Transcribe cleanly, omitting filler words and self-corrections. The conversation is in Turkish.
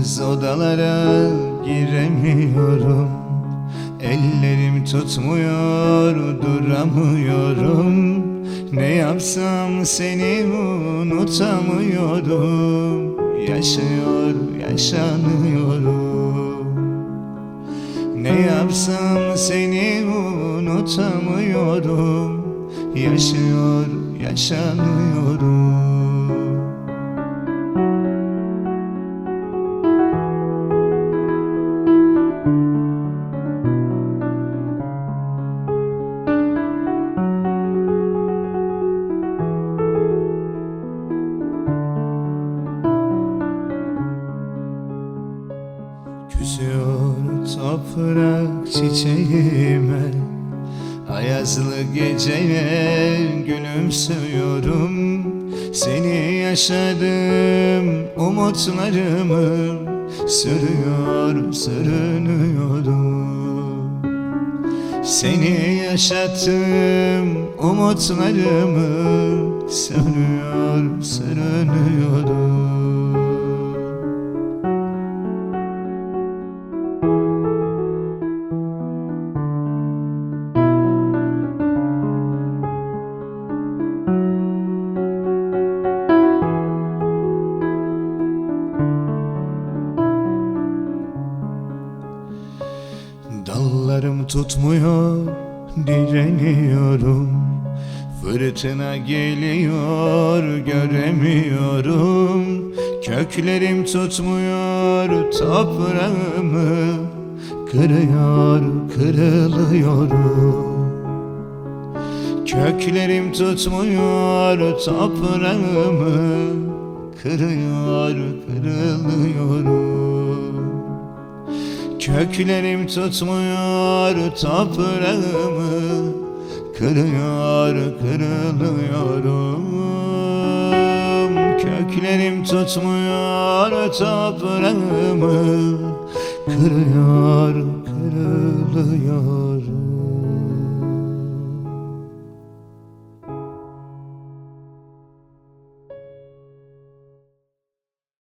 ıssız odalara giremiyorum. Ellerim tutmuyor, duramıyorum. Ne yapsam seni unutamıyorum. Yaşıyor, yaşanıyorum. Ne yapsam seni unutamıyorum. Yaşıyor, yaşanıyorum. Küsüyor toprak çiçeğime, ayazlı geceye gülümsüyorum. Seni yaşadım, umutlarımı sürüyor, sürünüyorum. Seni yaşattım, umutlarımı sürüyor, sürünüyorum. Dallarım tutmuyor, direniyorum. Fırtına geliyor, göremiyorum. Köklerim tutmuyor, toprağımı kırıyor, kırılıyorum. Köklerim tutmuyor, toprağımı kırıyor, kırılıyorum. Köklerim tutmuyor, toprağımı kırıyor, kırılıyorum. Köklerim tutmuyor, toprağımı kırıyor, kırılıyorum.